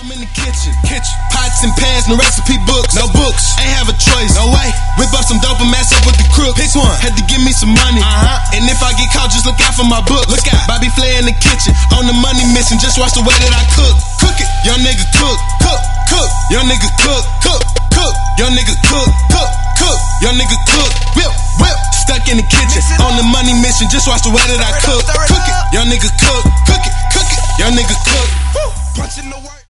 I'm in the kitchen. Pots and pans, no recipe books. No books, ain't have a choice. No way. Whip up some dope and mess up with the crook. Pick one. Had to give me some money. And if I get caught, just look out for my books. Look out. Bobby Flay in the kitchen, on the money mission. Just watch the way that I cook. Cook it. Young nigga cook. Cook. Young nigga cook. Cook. Young nigga cook. Cook. Young nigga cook. Whip. Stuck in the kitchen, on the money mission. Just watch the way that I cook. Cook it. Young nigga cook. Cook it. Young nigga cook. Punching the work.